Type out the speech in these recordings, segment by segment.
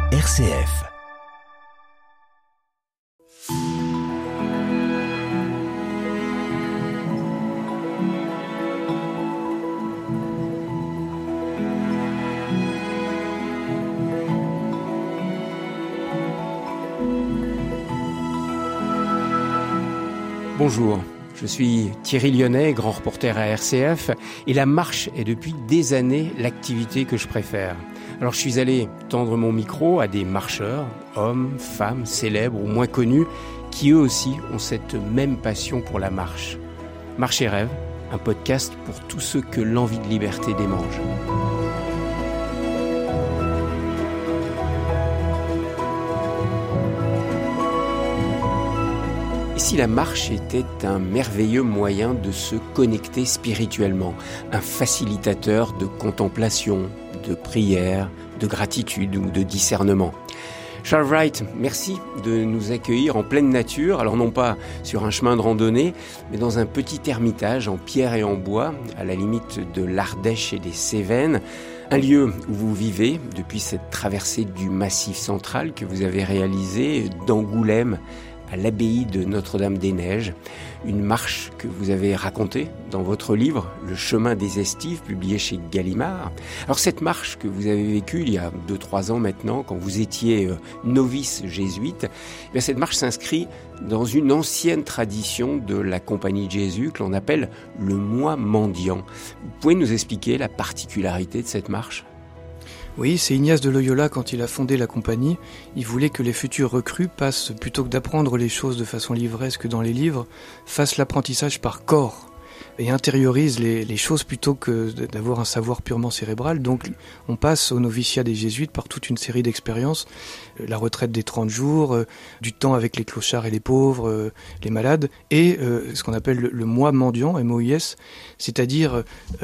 RCF. Bonjour, je suis Thierry Lyonnais, grand reporter à RCF, et la marche est depuis des années l'activité que je préfère. Alors je suis allé tendre mon micro à des marcheurs, hommes, femmes, célèbres ou moins connus, qui eux aussi ont cette même passion pour la marche. Marche et rêve, un podcast pour tous ceux que l'envie de liberté démange. Et si la marche était un merveilleux moyen de se connecter spirituellement, un facilitateur de contemplation, de prière, de gratitude ou de discernement? Charles Wright, merci de nous accueillir en pleine nature, alors non pas sur un chemin de randonnée, mais dans un petit ermitage en pierre et en bois, à la limite de l'Ardèche et des Cévennes. Un lieu où vous vivez depuis cette traversée du Massif central que vous avez réalisée d'Angoulême à l'abbaye de Notre-Dame-des-Neiges, une marche que vous avez racontée dans votre livre « Le chemin des Estives » publié chez Gallimard. Alors cette marche que vous avez vécue il y a 2-3 ans maintenant, quand vous étiez novice jésuite, cette marche s'inscrit dans une ancienne tradition de la Compagnie de Jésus que l'on appelle le mois mendiant. Vous pouvez nous expliquer la particularité de cette marche ? Oui, c'est Ignace de Loyola, quand il a fondé la compagnie, il voulait que les futurs recrues passent, plutôt que d'apprendre les choses de façon livresque dans les livres, fassent l'apprentissage par corps et intériorisent les choses plutôt que d'avoir un savoir purement cérébral. Donc on passe au noviciat des jésuites par toute une série d'expériences, la retraite des 30 jours, du temps avec les clochards et les pauvres, les malades, et ce qu'on appelle le mois mendiant, MOIS, c'est-à-dire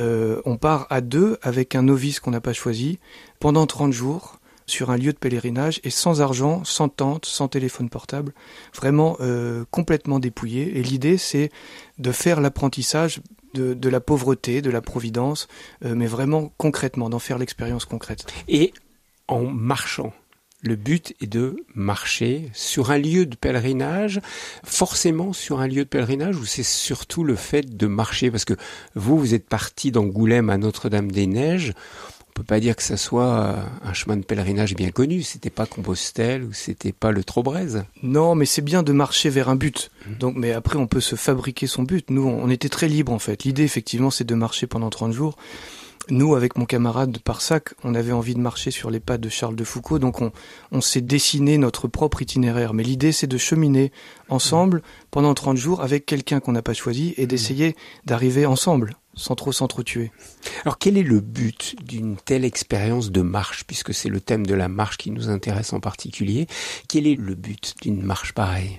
on part à deux avec un novice qu'on n'a pas choisi, pendant 30 jours, sur un lieu de pèlerinage, et sans argent, sans tente, sans téléphone portable, vraiment complètement dépouillé. Et l'idée, c'est de faire l'apprentissage de la pauvreté, de la providence, mais vraiment concrètement, d'en faire l'expérience concrète. Et en marchant, le but est de marcher sur un lieu de pèlerinage, forcément sur un lieu de pèlerinage, ou c'est surtout le fait de marcher? Parce que vous êtes parti d'Angoulême à Notre-Dame-des-Neiges. On peut pas dire que ça soit un chemin de pèlerinage bien connu. C'était pas Compostelle ou c'était pas le Trobrez. Non, mais c'est bien de marcher vers un but. Donc, mais après, on peut se fabriquer son but. Nous, on était très libres, en fait. L'idée, effectivement, c'est de marcher pendant 30 jours. Nous, avec mon camarade Parsac, on avait envie de marcher sur les pas de Charles de Foucault, donc on s'est dessiné notre propre itinéraire. Mais l'idée, c'est de cheminer ensemble pendant 30 jours avec quelqu'un qu'on n'a pas choisi et d'essayer d'arriver ensemble, sans trop s'entretuer. Alors, quel est le but d'une telle expérience de marche, puisque c'est le thème de la marche qui nous intéresse en particulier? Quel est le but d'une marche pareille?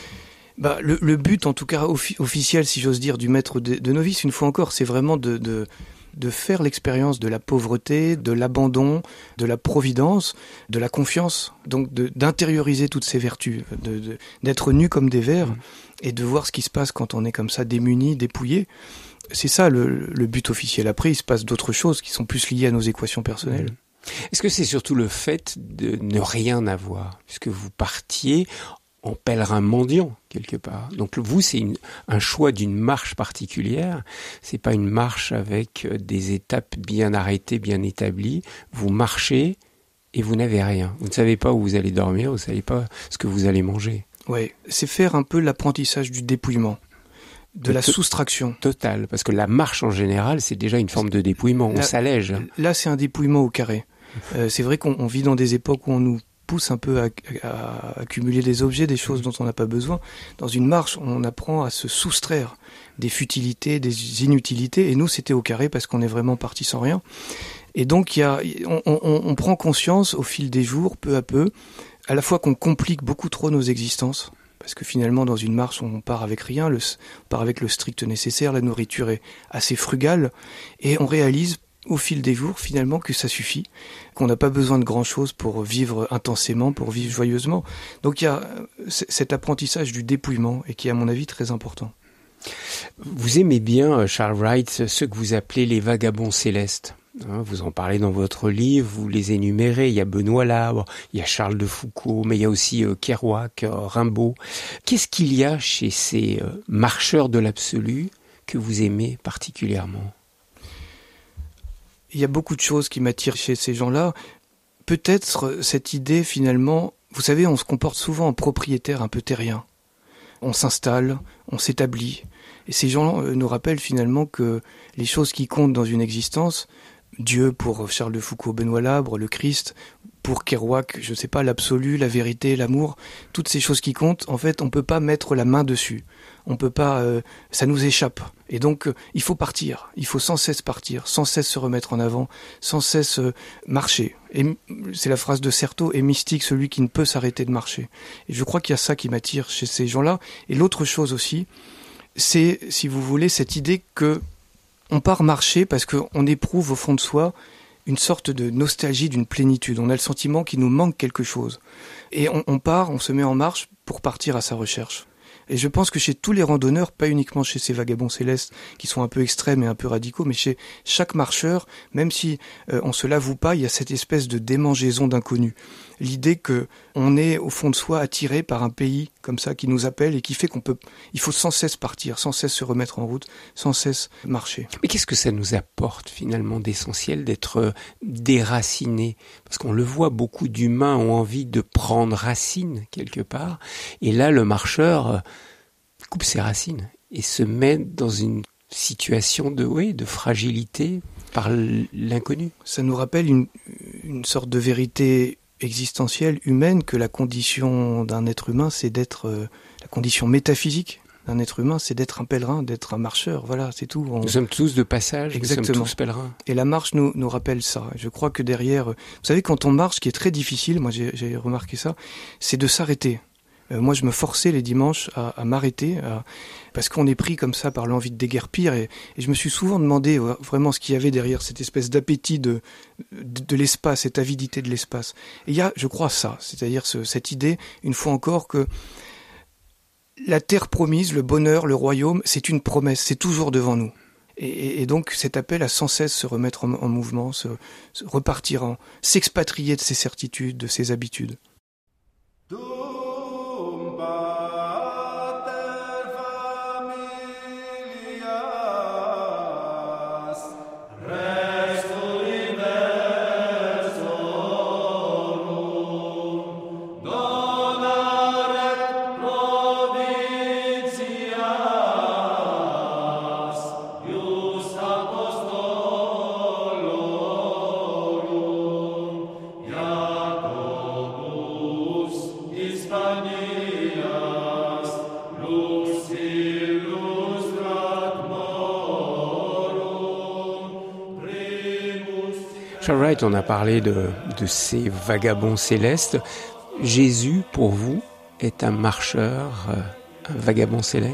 Le but, en tout cas officiel, si j'ose dire, du maître de novice, une fois encore, c'est vraiment de faire l'expérience de la pauvreté, de l'abandon, de la providence, de la confiance, donc d'intérioriser toutes ces vertus, d'être nu comme des vers et de voir ce qui se passe quand on est comme ça démuni, dépouillé. C'est ça le but officiel. Après, il se passe d'autres choses qui sont plus liées à nos équations personnelles. Est-ce que c'est surtout le fait de ne rien avoir, puisque vous partiez en pèlerin mendiant quelque part? Donc vous, c'est un choix d'une marche particulière. C'est pas une marche avec des étapes bien arrêtées, bien établies. Vous marchez et vous n'avez rien. Vous ne savez pas où vous allez dormir, vous ne savez pas ce que vous allez manger. Oui, c'est faire un peu l'apprentissage du dépouillement, de la soustraction. Totale, parce que la marche en général, c'est déjà une forme de dépouillement, on s'allège. Là, c'est un dépouillement au carré. C'est vrai qu'on vit dans des époques où on nous pousse un peu à accumuler des objets, des choses dont on n'a pas besoin. Dans une marche, on apprend à se soustraire des futilités, des inutilités, et nous, c'était au carré parce qu'on est vraiment parti sans rien. Et donc, on prend conscience au fil des jours, peu à peu, à la fois qu'on complique beaucoup trop nos existences, parce que finalement, dans une marche, on part avec rien, on part avec le strict nécessaire, la nourriture est assez frugale, et on réalise au fil des jours, finalement, que ça suffit, qu'on n'a pas besoin de grand-chose pour vivre intensément, pour vivre joyeusement. Donc il y a cet apprentissage du dépouillement, et qui est, à mon avis, très important. Vous aimez bien, Charles Wright, ceux que vous appelez les vagabonds célestes. Vous en parlez dans votre livre, vous les énumérez. Il y a Benoît Labre, il y a Charles de Foucauld, mais il y a aussi Kerouac, Rimbaud. Qu'est-ce qu'il y a chez ces marcheurs de l'absolu que vous aimez particulièrement ? Il y a beaucoup de choses qui m'attirent chez ces gens-là. Peut-être cette idée finalement, vous savez, on se comporte souvent en propriétaire un peu terrien. On s'installe, on s'établit. Et ces gens nous rappellent finalement que les choses qui comptent dans une existence, Dieu pour Charles de Foucauld, Benoît Labre, le Christ, pour Kerouac, je ne sais pas, l'absolu, la vérité, l'amour, toutes ces choses qui comptent, en fait, on ne peut pas mettre la main dessus. On peut pas, ça nous échappe. Et donc, il faut partir. Il faut sans cesse partir, sans cesse se remettre en avant, sans cesse marcher. Et c'est la phrase de Certeau, est mystique celui qui ne peut s'arrêter de marcher. Et je crois qu'il y a ça qui m'attire chez ces gens-là. Et l'autre chose aussi, c'est, si vous voulez, cette idée que on part marcher parce qu'on éprouve au fond de soi une sorte de nostalgie d'une plénitude. On a le sentiment qu'il nous manque quelque chose. Et on part, on se met en marche pour partir à sa recherche. Et je pense que chez tous les randonneurs, pas uniquement chez ces vagabonds célestes qui sont un peu extrêmes et un peu radicaux, mais chez chaque marcheur, même si on se l'avoue pas, il y a cette espèce de démangeaison d'inconnu. L'idée que on est au fond de soi attiré par un pays comme ça qui nous appelle et qui fait il faut sans cesse partir, sans cesse se remettre en route, sans cesse marcher. Mais qu'est-ce que ça nous apporte finalement d'essentiel d'être déraciné ? Parce qu'on le voit, beaucoup d'humains ont envie de prendre racine quelque part. Et là, le marcheur coupe ses racines et se met dans une situation de fragilité par l'inconnu. Ça nous rappelle une sorte de vérité existentielle, humaine, que la condition d'un être humain, c'est d'être... la condition métaphysique d'un être humain, c'est d'être un pèlerin, d'être un marcheur, voilà, c'est tout. Nous sommes tous de passage, Exactement. Nous sommes tous pèlerins. Et la marche nous rappelle ça. Je crois que derrière... Vous savez, quand on marche, ce qui est très difficile, moi j'ai remarqué ça, c'est de s'arrêter. Moi, je me forçais les dimanches à m'arrêter, parce qu'on est pris comme ça par l'envie de déguerpir. Et je me suis souvent demandé vraiment ce qu'il y avait derrière cette espèce d'appétit de l'espace, cette avidité de l'espace. Et il y a, je crois, ça, c'est-à-dire cette idée, une fois encore, que la terre promise, le bonheur, le royaume, c'est une promesse, c'est toujours devant nous. Et donc cet appel à sans cesse se remettre en mouvement, se repartir, s'expatrier de ses certitudes, de ses habitudes. Charles Wright, on a parlé de ces vagabonds célestes. Jésus, pour vous, est un marcheur, un vagabond céleste ?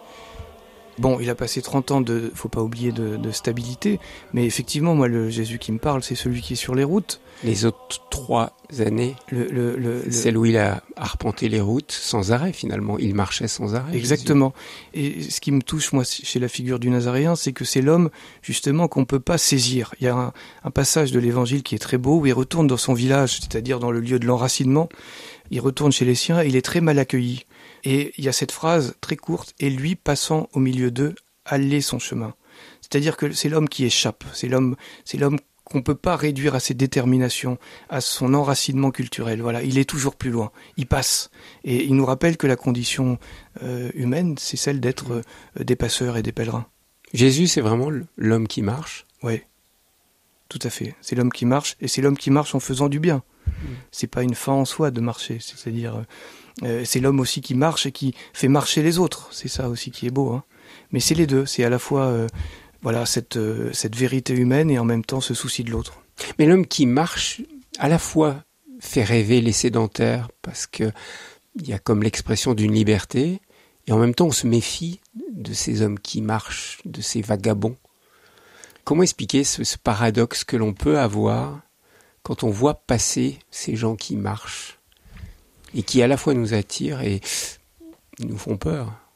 Bon, il a passé 30 ans faut pas oublier, de stabilité, mais effectivement, moi, le Jésus qui me parle, c'est celui qui est sur les routes. Les autres 3 années, celle où il a arpenté les routes sans arrêt, finalement. Il marchait sans arrêt. Exactement. Jésus. Et ce qui me touche, moi, chez la figure du Nazaréen, c'est que c'est l'homme, justement, qu'on peut pas saisir. Il y a un passage de l'Évangile qui est très beau, où il retourne dans son village, c'est-à-dire dans le lieu de l'enracinement. Il retourne chez les siens et il est très mal accueilli. Et il y a cette phrase très courte, « Et lui, passant au milieu d'eux, allait son chemin ». C'est-à-dire que c'est l'homme qui échappe, c'est l'homme qu'on peut pas réduire à ses déterminations, à son enracinement culturel. Voilà, il est toujours plus loin, il passe. Et il nous rappelle que la condition humaine, c'est celle d'être des passeurs et des pèlerins. Jésus, c'est vraiment l'homme qui marche ? Oui, tout à fait. C'est l'homme qui marche, et c'est l'homme qui marche en faisant du bien. C'est pas une fin en soi de marcher, c'est-à-dire... c'est l'homme aussi qui marche et qui fait marcher les autres. C'est ça aussi qui est beau. Hein. Mais c'est les deux. C'est à la fois cette vérité humaine et en même temps ce souci de l'autre. Mais l'homme qui marche, à la fois, fait rêver les sédentaires parce que il y a comme l'expression d'une liberté et en même temps on se méfie de ces hommes qui marchent, de ces vagabonds. Comment expliquer ce paradoxe que l'on peut avoir quand on voit passer ces gens qui marchent ? Et qui à la fois nous attirent et nous font peur.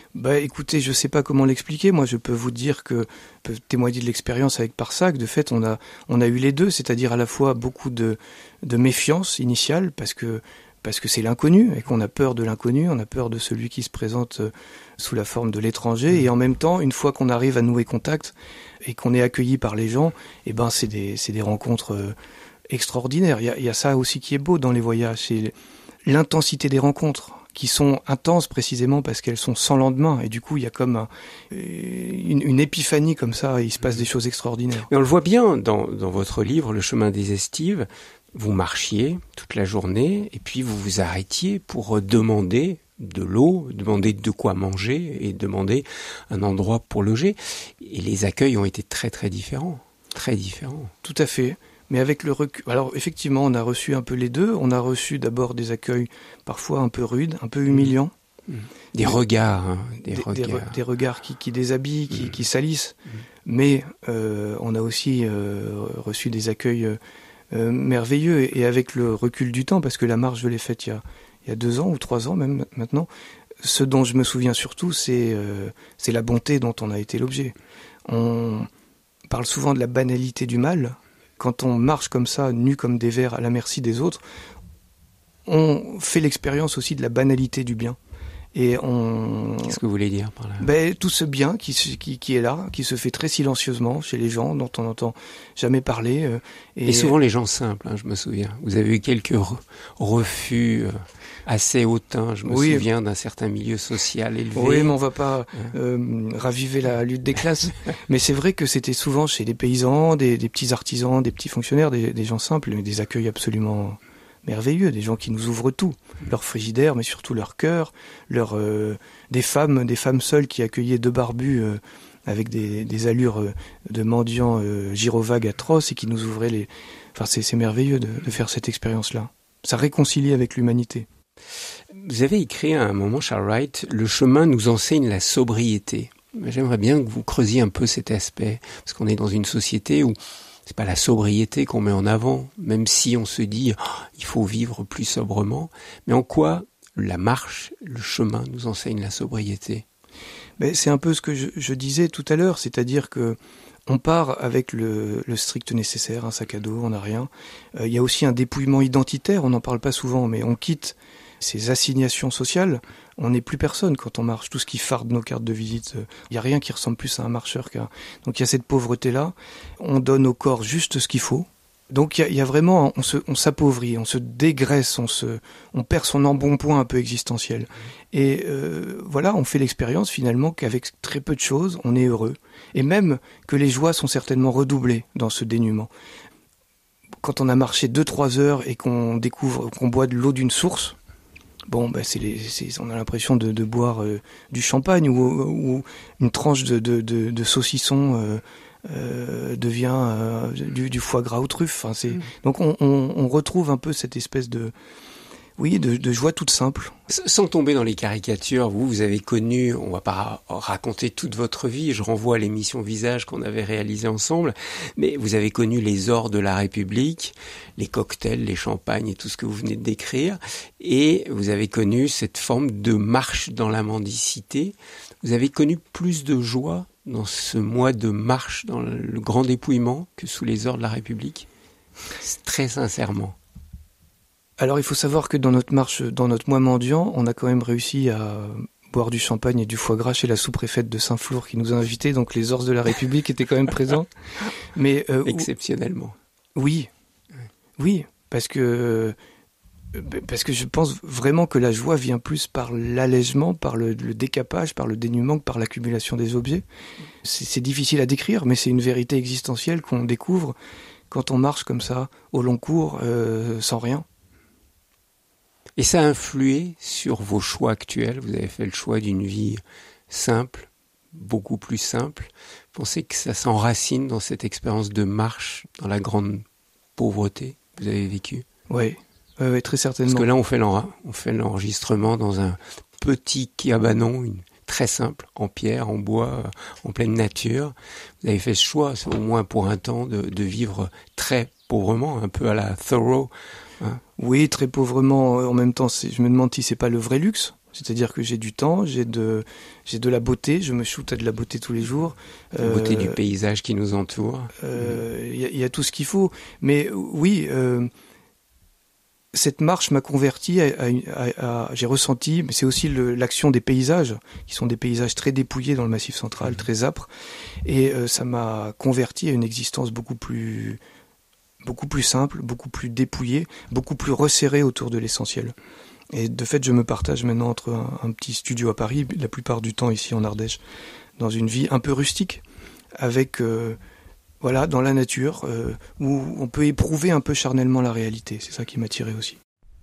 Écoutez, je sais pas comment l'expliquer. Moi, je peux vous dire que, je peux témoigner de l'expérience avec Parsac. De fait, on a eu les deux, c'est-à-dire à la fois beaucoup de méfiance initiale, parce que c'est l'inconnu, et qu'on a peur de l'inconnu, on a peur de celui qui se présente sous la forme de l'étranger, et en même temps, une fois qu'on arrive à nouer contact, et qu'on est accueilli par les gens, c'est des rencontres extraordinaires. Il y a ça aussi qui est beau dans les voyages, c'est l'intensité des rencontres, qui sont intenses précisément parce qu'elles sont sans lendemain, et du coup il y a comme une épiphanie comme ça, et il se passe des choses extraordinaires. Mais on le voit bien dans votre livre, Le chemin des estives, vous marchiez toute la journée, et puis vous vous arrêtiez pour demander de l'eau, demander de quoi manger, et demander un endroit pour loger, et les accueils ont été très très différents, très différents. Tout à fait. Mais avec le recul, alors effectivement, on a reçu un peu les deux. On a reçu d'abord des accueils parfois un peu rudes, un peu humiliants. Des regards. Des regards qui déshabillent, qui salissent. Mais on a aussi reçu des accueils merveilleux. Et avec le recul du temps, parce que la marche, je l'ai faite il y a 2 ans ou 3 ans même maintenant, ce dont je me souviens surtout, c'est la bonté dont on a été l'objet. On parle souvent de la banalité du mal. Quand on marche comme ça, nu comme des vers à la merci des autres, on fait l'expérience aussi de la banalité du bien. Et Qu'est-ce que vous voulez dire par là ? Tout ce bien qui est là, qui se fait très silencieusement chez les gens, dont on n'entend jamais parler. Et souvent les gens simples, je me souviens. Vous avez eu quelques refus assez hautains, je me souviens d'un certain milieu social élevé. Oui, mais on va pas raviver la lutte des classes. Mais c'est vrai que c'était souvent chez des paysans, des petits artisans, des petits fonctionnaires, des gens simples, mais des accueils absolument merveilleux, des gens qui nous ouvrent tout, leur frigidaire, mais surtout leur cœur, des femmes seules qui accueillaient 2 barbus avec des allures de mendiants gyrovagues atroces, et qui nous ouvraient c'est merveilleux de faire cette expérience-là. Ça réconcilie avec l'humanité. Vous avez écrit à un moment, Charles Wright, « Le chemin nous enseigne la sobriété ». J'aimerais bien que vous creusiez un peu cet aspect, parce qu'on est dans une société où c'est pas la sobriété qu'on met en avant, même si on se dit il faut vivre plus sobrement. Mais en quoi la marche, le chemin nous enseigne la sobriété ? C'est un peu ce que je disais tout à l'heure, c'est-à-dire que on part avec le strict nécessaire, un sac à dos, on n'a rien. Il y a aussi un dépouillement identitaire, on n'en parle pas souvent, mais on quitte ces assignations sociales. On n'est plus personne quand on marche. Tout ce qui farde nos cartes de visite, il n'y a rien qui ressemble plus à un marcheur qu'un. Donc il y a cette pauvreté-là. On donne au corps juste ce qu'il faut. Donc il y a vraiment, on s'appauvrit, on se dégraisse, on perd son embonpoint un peu existentiel. Et on fait l'expérience finalement qu'avec très peu de choses, on est heureux. Et même que les joies sont certainement redoublées dans ce dénuement. Quand on a marché 2-3 heures et qu'on découvre qu'on boit de l'eau d'une source, on a l'impression de boire du champagne, ou une tranche de saucisson devient du foie gras aux truffes. Donc on retrouve un peu cette espèce de joie toute simple. Sans tomber dans les caricatures, vous avez connu, on va pas raconter toute votre vie, je renvoie à l'émission Visage qu'on avait réalisée ensemble, mais vous avez connu les ors de la République, les cocktails, les champagnes et tout ce que vous venez de décrire, et vous avez connu cette forme de marche dans la mendicité. Vous avez connu plus de joie dans ce mois de marche dans le grand dépouillement que sous les ors de la République ? Très sincèrement. Alors il faut savoir que dans notre marche, dans notre mois mendiant, on a quand même réussi à boire du champagne et du foie gras chez la sous-préfète de Saint-Flour qui nous a invités, donc les ors de la République étaient quand même présents. Mais exceptionnellement. Oui, parce que je pense vraiment que la joie vient plus par l'allègement, par le décapage, par le dénuement que par l'accumulation des objets. C'est difficile à décrire, mais c'est une vérité existentielle qu'on découvre quand on marche comme ça, au long cours, sans rien. Et ça a influé sur vos choix actuels. Vous avez fait le choix d'une vie simple, beaucoup plus simple. Vous pensez que ça s'enracine dans cette expérience de marche, dans la grande pauvreté que vous avez vécue ? Oui, très certainement. Parce que là, on fait l'enregistrement dans un petit cabanon, très simple, en pierre, en bois, en pleine nature. Vous avez fait ce choix, au moins pour un temps, de vivre très pauvrement, un peu à la Thoreau. Oui, très pauvrement. En même temps, je me demande si c'est pas le vrai luxe. C'est-à-dire que j'ai du temps, j'ai de la beauté, je me shoot à de la beauté tous les jours. La beauté du paysage qui nous entoure. Y a tout ce qu'il faut. Mais oui, cette marche m'a converti j'ai ressenti, mais c'est aussi l'action des paysages, qui sont des paysages très dépouillés dans le Massif central, très âpres. Et ça m'a converti à une existence beaucoup plus simple, beaucoup plus dépouillée, beaucoup plus resserrée autour de l'essentiel. Et de fait, je me partage maintenant entre un petit studio à Paris, la plupart du temps ici en Ardèche, dans une vie un peu rustique, avec, dans la nature, où on peut éprouver un peu charnellement la réalité. C'est ça qui m'a tiré aussi.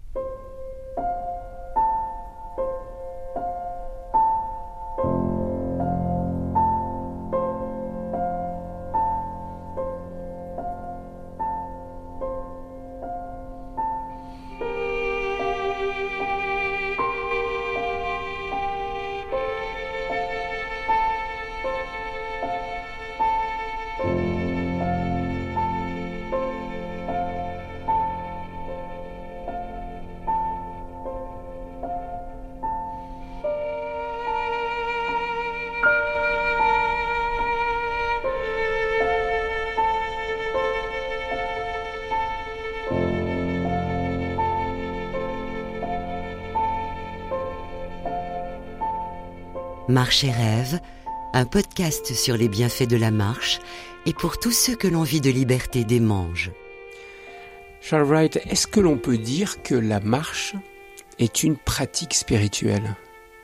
Marche et rêve, un podcast sur les bienfaits de la marche et pour tous ceux que l'envie de liberté démange. Charles Wright, est-ce que l'on peut dire que la marche est une pratique spirituelle ?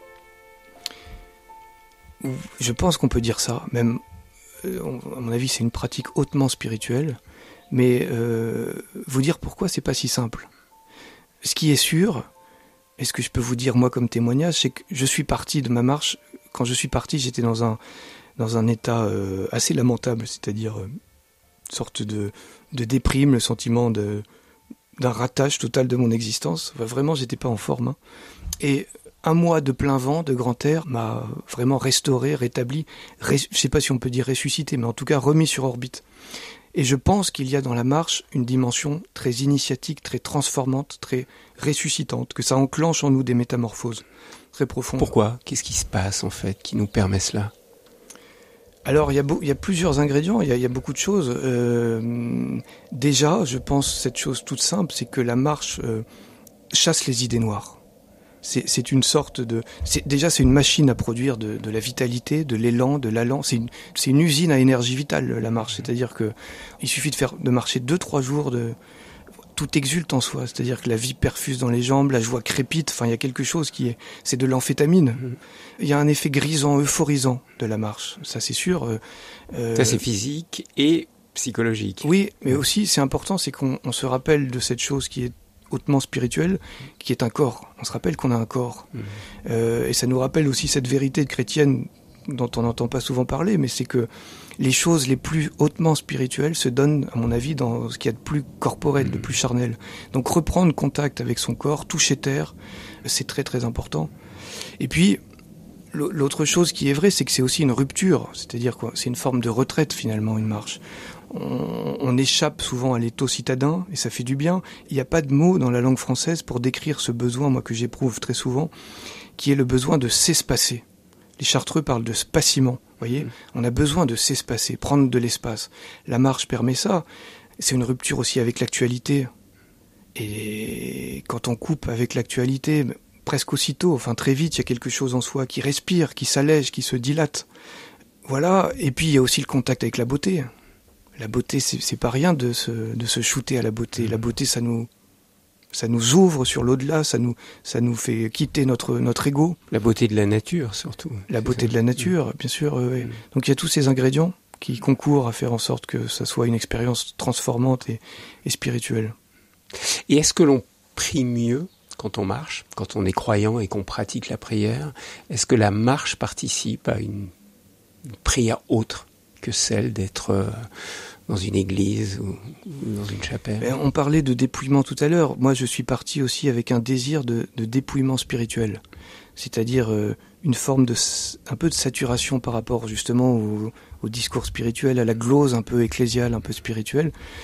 Je pense qu'on peut dire ça, même, à mon avis, c'est une pratique hautement spirituelle, mais vous dire pourquoi, c'est pas si simple. Ce qui est sûr, et ce que je peux vous dire moi comme témoignage, c'est que je suis parti de ma marche. Quand je suis parti, j'étais dans un état assez lamentable, c'est-à-dire une sorte de déprime, le sentiment d'un ratage total de mon existence. Enfin, vraiment, j'étais pas en forme. Hein. Et un mois de plein vent, de grand air, m'a vraiment restauré, rétabli, je sais pas si on peut dire ressuscité, mais en tout cas remis sur orbite. Et je pense qu'il y a dans la marche une dimension très initiatique, très transformante, très ressuscitante, que ça enclenche en nous des métamorphoses très profondes. Pourquoi ? Qu'est-ce qui se passe en fait qui nous permet cela ? Alors il y a plusieurs ingrédients, il y a beaucoup de choses. Déjà, je pense cette chose toute simple, c'est que la marche chasse les idées noires. C'est une sorte de... Déjà, c'est une machine à produire de la vitalité, de l'élan, de l'allant. C'est une usine à énergie vitale, la marche. C'est-à-dire que il suffit de marcher 2-3 jours, tout exulte en soi. C'est-à-dire que la vie perfuse dans les jambes, la joie crépite. Enfin, il y a quelque chose c'est de l'amphétamine. Il y a un effet grisant, euphorisant de la marche. Ça, c'est sûr. Ça, c'est physique et psychologique. Oui, mais aussi, c'est important, c'est qu'on se rappelle de cette chose qui est hautement spirituel, qui est un corps. On se rappelle qu'on a un corps. Et ça nous rappelle aussi cette vérité chrétienne dont on n'entend pas souvent parler, mais c'est que les choses les plus hautement spirituelles se donnent, à mon avis, dans ce qu'il y a de plus corporel, de plus charnel. Donc reprendre contact avec son corps, toucher terre, c'est très très important. Et puis, l'autre chose qui est vraie, c'est que c'est aussi une rupture. C'est-à-dire quoi ? C'est une forme de retraite, finalement, une marche. On échappe souvent à l'étau citadin, et ça fait du bien. Il n'y a pas de mot dans la langue française pour décrire ce besoin, moi, que j'éprouve très souvent, qui est le besoin de s'espacer. Les Chartreux parlent de spaciement, voyez ? On a besoin de s'espacer, prendre de l'espace. La marche permet ça. C'est une rupture aussi avec l'actualité. Et quand on coupe avec l'actualité, presque aussitôt, enfin très vite, il y a quelque chose en soi qui respire, qui s'allège, qui se dilate. Voilà. Et puis il y a aussi le contact avec la beauté. La beauté, c'est pas rien de se shooter à la beauté. La beauté, ça nous ouvre sur l'au-delà, ça nous fait quitter notre ego. La beauté de la nature, surtout. La beauté de la nature, bien sûr. Oui. Donc il y a tous ces ingrédients qui concourent à faire en sorte que ça soit une expérience transformante et spirituelle. Et est-ce que l'on prie mieux quand on marche, quand on est croyant et qu'on pratique la prière ? Est-ce que la marche participe à une prière autre que celle d'être dans une église ou dans une chapelle? On parlait de dépouillement tout à l'heure. Moi, je suis parti aussi avec un désir de dépouillement spirituel. C'est-à-dire une forme un peu de saturation par rapport justement au discours spirituel, à la glose un peu ecclésiale, un peu spirituelle.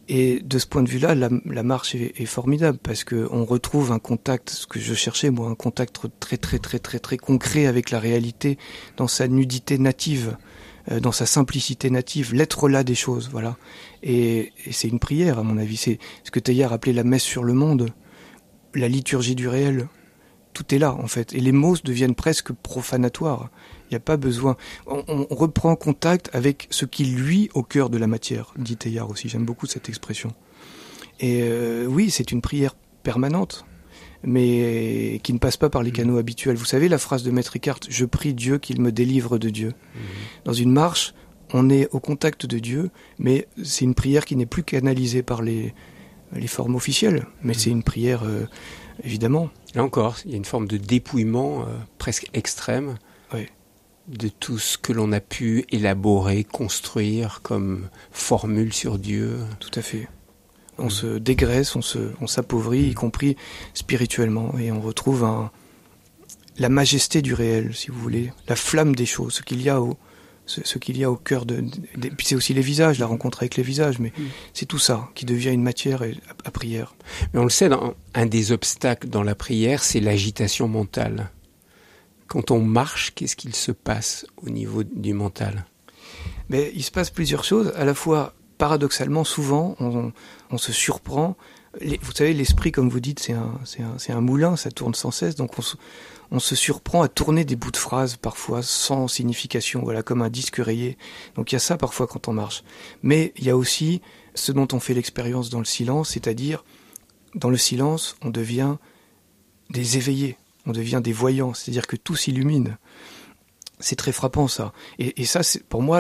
Et de ce point de vue-là, la marche est formidable parce que on retrouve un contact, ce que je cherchais moi, un contact très très très très très concret avec la réalité dans sa nudité native, dans sa simplicité native, l'être là des choses, voilà. Et c'est une prière à mon avis, c'est ce que Teilhard appelait la messe sur le monde, la liturgie du réel. Tout est là en fait, et les mots deviennent presque profanatoires. Il n'y a pas besoin. On reprend contact avec ce qui luit au cœur de la matière, dit Teilhard aussi. J'aime beaucoup cette expression. Et oui, c'est une prière permanente, mais qui ne passe pas par les canaux habituels. Vous savez la phrase de Maître Eckhart, « Je prie Dieu qu'il me délivre de Dieu ». Dans une marche, on est au contact de Dieu, mais c'est une prière qui n'est plus canalisée par les formes officielles. Mais c'est une prière, évidemment. Là encore, il y a une forme de dépouillement presque extrême. Oui. De tout ce que l'on a pu élaborer, construire comme formule sur Dieu. Tout à fait. On se dégraisse, on s'appauvrit, y compris spirituellement, et on retrouve la majesté du réel, si vous voulez, la flamme des choses, ce qu'il y a au cœur puis c'est aussi les visages, la rencontre avec les visages, mais c'est tout ça qui devient une matière à prière. Mais on le sait, un des obstacles dans la prière, c'est l'agitation mentale. Quand on marche, qu'est-ce qu'il se passe au niveau du mental ? Mais il se passe plusieurs choses. À la fois, paradoxalement, souvent, on se surprend. Vous savez, l'esprit, comme vous dites, c'est un moulin, ça tourne sans cesse. Donc on se surprend à tourner des bouts de phrases, parfois sans signification, voilà, comme un disque rayé. Donc il y a ça parfois quand on marche. Mais il y a aussi ce dont on fait l'expérience dans le silence, c'est-à-dire, dans le silence, on devient des éveillés. On devient des voyants, c'est-à-dire que tout s'illumine. C'est très frappant, ça. Et ça, c'est, pour moi,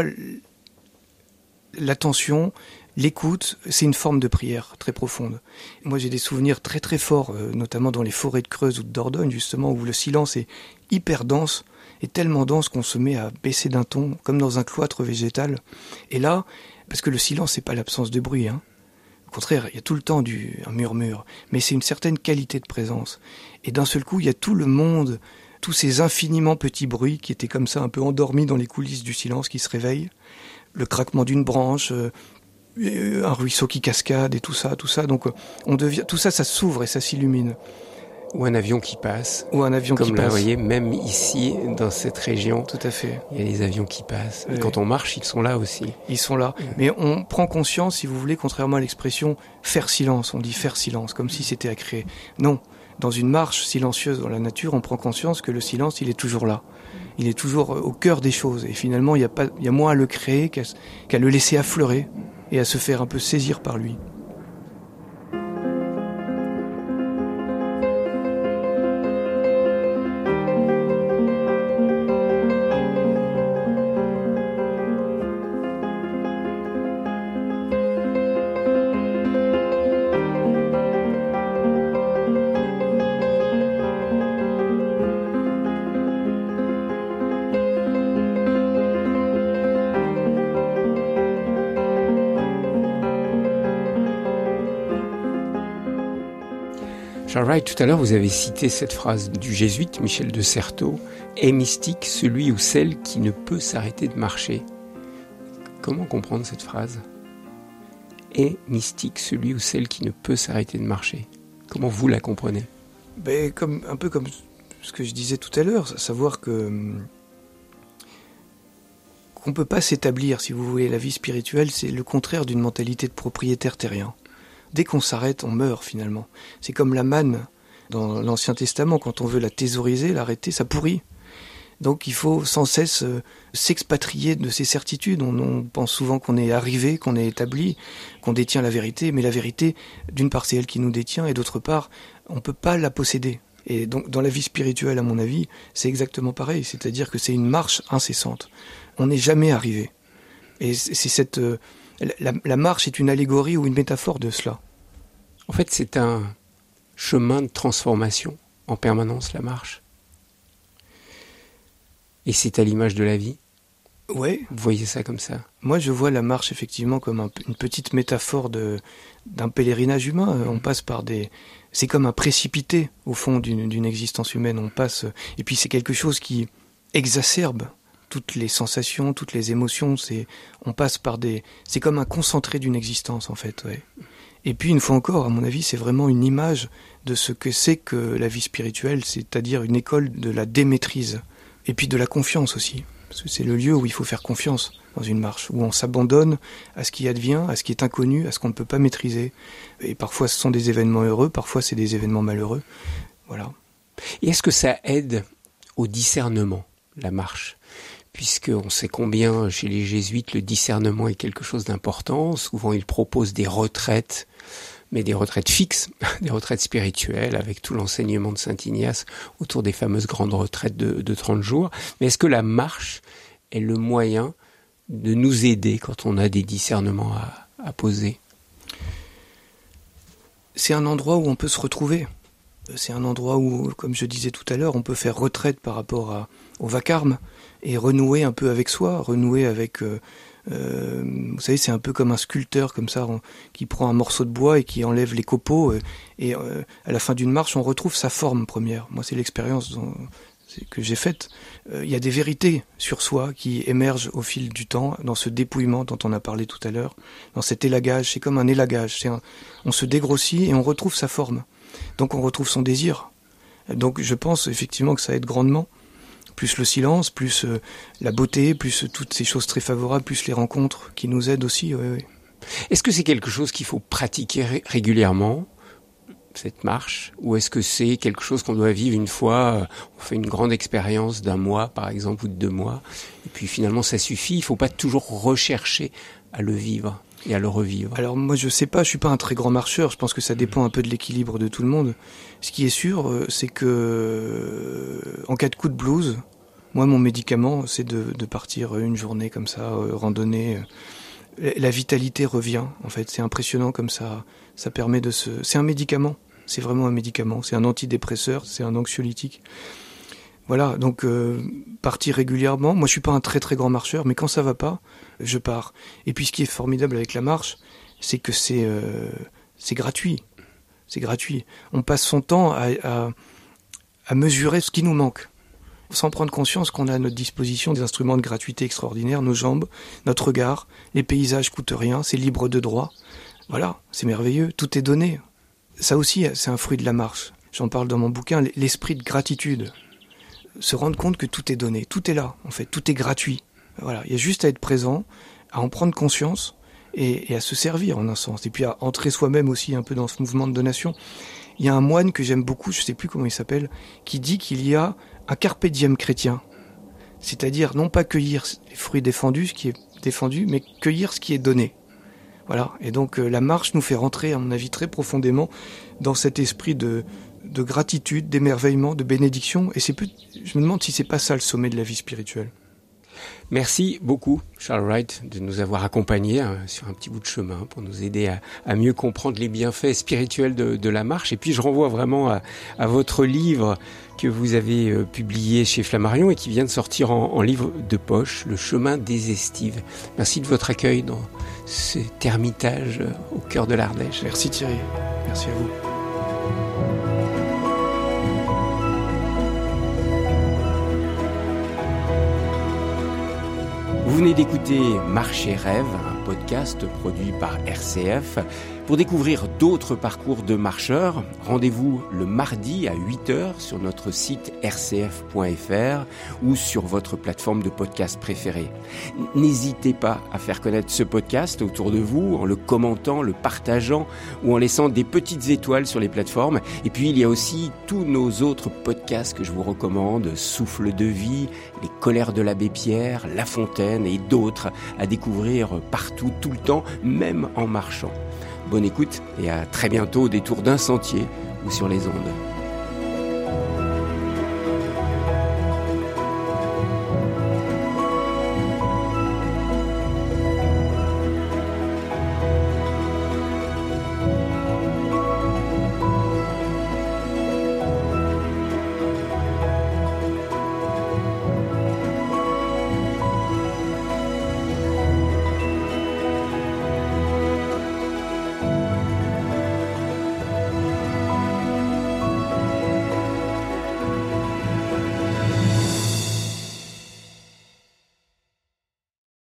l'attention, l'écoute, c'est une forme de prière très profonde. Moi, j'ai des souvenirs très très forts, notamment dans les forêts de Creuse ou de Dordogne, justement, où le silence est hyper dense, et tellement dense qu'on se met à baisser d'un ton, comme dans un cloître végétal. Et là, parce que le silence, c'est pas l'absence de bruit, hein. Au contraire, il y a tout le temps un murmure, mais c'est une certaine qualité de présence. Et d'un seul coup, il y a tout le monde, tous ces infiniment petits bruits qui étaient comme ça un peu endormis dans les coulisses du silence qui se réveillent. Le craquement d'une branche, un ruisseau qui cascade et tout ça. Donc tout ça s'ouvre et ça s'illumine. Ou un avion qui passe. Ou un avion qui passe. Comme vous voyez, même ici, dans cette région. Tout à fait. Il y a les avions qui passent. Oui. Et quand on marche, ils sont là aussi. Ils sont là. Mais on prend conscience, si vous voulez, contrairement à l'expression « faire silence ». On dit « faire silence », comme si c'était à créer. Non. Dans une marche silencieuse dans la nature, on prend conscience que le silence, il est toujours là. Il est toujours au cœur des choses. Et finalement, il y a moins à le créer qu'à le laisser affleurer et à se faire un peu saisir par lui. Charles Wright, tout à l'heure, vous avez cité cette phrase du jésuite Michel de Certeau, « Est mystique celui ou celle qui ne peut s'arrêter de marcher ». Comment comprendre cette phrase ? Est mystique celui ou celle qui ne peut s'arrêter de marcher. Comment vous la comprenez ? Un peu comme ce que je disais tout à l'heure, savoir qu'on ne peut pas s'établir, si vous voulez, la vie spirituelle, c'est le contraire d'une mentalité de propriétaire terrien. Dès qu'on s'arrête, on meurt finalement. C'est comme la manne dans l'Ancien Testament, quand on veut la thésauriser, l'arrêter, ça pourrit. Donc il faut sans cesse s'expatrier de ces certitudes. On pense souvent qu'on est arrivé, qu'on est établi, qu'on détient la vérité, mais la vérité, d'une part, c'est elle qui nous détient, et d'autre part, on ne peut pas la posséder. Et donc dans la vie spirituelle, à mon avis, c'est exactement pareil, c'est-à-dire que c'est une marche incessante. On n'est jamais arrivé. Et c'est cette... La marche est une allégorie ou une métaphore de cela. En fait, c'est un chemin de transformation en permanence, la marche. Et c'est à l'image de la vie. Ouais. Vous voyez ça comme ça ? Moi, je vois la marche effectivement comme une petite métaphore d'un pèlerinage humain. On passe par c'est comme un précipité au fond d'une existence humaine. On passe, et puis c'est quelque chose qui exacerbe toutes les sensations, toutes les émotions. On passe par c'est comme un concentré d'une existence, en fait. Ouais. Et puis, une fois encore, à mon avis, c'est vraiment une image de ce que c'est que la vie spirituelle, c'est-à-dire une école de la démaîtrise. Et puis de la confiance aussi. Parce que c'est le lieu où il faut faire confiance dans une marche, où on s'abandonne à ce qui advient, à ce qui est inconnu, à ce qu'on ne peut pas maîtriser. Et parfois ce sont des événements heureux, parfois c'est des événements malheureux. Voilà. Et est-ce que ça aide au discernement, la marche ? Puisqu'on sait combien chez les jésuites le discernement est quelque chose d'important. Souvent ils proposent des retraites, mais des retraites fixes, des retraites spirituelles, avec tout l'enseignement de saint Ignace autour des fameuses grandes retraites de 30 jours. Mais est-ce que la marche est le moyen de nous aider quand on a des discernements à poser ? C'est un endroit où on peut se retrouver. C'est un endroit où, comme je disais tout à l'heure, on peut faire retraite par rapport au vacarme et renouer un peu avec soi, renouer avec... vous savez, c'est un peu comme un sculpteur comme ça, qui prend un morceau de bois et qui enlève les copeaux. Et à la fin d'une marche, on retrouve sa forme première. Moi, c'est l'expérience que j'ai faite. Il y a des vérités sur soi qui émergent au fil du temps, dans ce dépouillement dont on a parlé tout à l'heure, dans cet élagage. C'est comme un élagage. On se dégrossit et on retrouve sa forme. Donc on retrouve son désir. Donc je pense effectivement que ça aide grandement. Plus le silence, plus la beauté, plus toutes ces choses très favorables, plus les rencontres qui nous aident aussi. Oui. Est-ce que c'est quelque chose qu'il faut pratiquer régulièrement, cette marche, ou est-ce que c'est quelque chose qu'on doit vivre une fois, on fait une grande expérience d'un mois par exemple ou de 2 mois, et puis finalement ça suffit, il ne faut pas toujours rechercher à le vivre et à le revivre? Alors moi je sais pas, je suis pas un très grand marcheur, je pense que ça dépend un peu de l'équilibre de tout le monde. Ce qui est sûr, c'est que en cas de coup de blues, moi mon médicament c'est de partir une journée comme ça, randonnée. La vitalité revient, en fait, c'est impressionnant comme ça permet c'est un médicament, c'est vraiment un médicament, c'est un antidépresseur, c'est un anxiolytique. Voilà, donc partir régulièrement. Moi, je suis pas un très très grand marcheur, mais quand ça va pas, je pars. Et puis, ce qui est formidable avec la marche, c'est que c'est gratuit. C'est gratuit. On passe son temps à mesurer ce qui nous manque, sans prendre conscience qu'on a à notre disposition des instruments de gratuité extraordinaires, nos jambes, notre regard, les paysages coûtent rien, c'est libre de droit. Voilà, c'est merveilleux, tout est donné. Ça aussi, c'est un fruit de la marche. J'en parle dans mon bouquin, l'esprit de gratitude. Se rendre compte que tout est donné, tout est là, en fait, tout est gratuit. Voilà, il y a juste à être présent, à en prendre conscience et à se servir en un sens. Et puis à entrer soi-même aussi un peu dans ce mouvement de donation. Il y a un moine que j'aime beaucoup, je ne sais plus comment il s'appelle, qui dit qu'il y a un carpe diem chrétien. C'est-à-dire non pas cueillir les fruits défendus, ce qui est défendu, mais cueillir ce qui est donné. Voilà. Et donc la marche nous fait rentrer, à mon avis, très profondément dans cet esprit de gratitude, d'émerveillement, de bénédiction. Et je me demande si c'est pas ça le sommet de la vie spirituelle. Merci beaucoup, Charles Wright, de nous avoir accompagnés sur un petit bout de chemin pour nous aider à mieux comprendre les bienfaits spirituels de la marche. Et puis, je renvoie vraiment à votre livre que vous avez publié chez Flammarion et qui vient de sortir en livre de poche, Le chemin des estives. Merci de votre accueil dans cet ermitage au cœur de l'Ardèche. Merci Thierry, merci à vous. Vous venez d'écouter Marche et Rêve, un podcast produit par RCF. Pour découvrir d'autres parcours de marcheurs, rendez-vous le mardi à 8h sur notre site rcf.fr ou sur votre plateforme de podcast préférée. N'hésitez pas à faire connaître ce podcast autour de vous en le commentant, le partageant ou en laissant des petites étoiles sur les plateformes. Et puis il y a aussi tous nos autres podcasts que je vous recommande, Souffle de vie, Les colères de l'abbé Pierre, La Fontaine et d'autres à découvrir partout, tout le temps, même en marchant. Bonne écoute et à très bientôt au détour d'un sentier ou sur les ondes.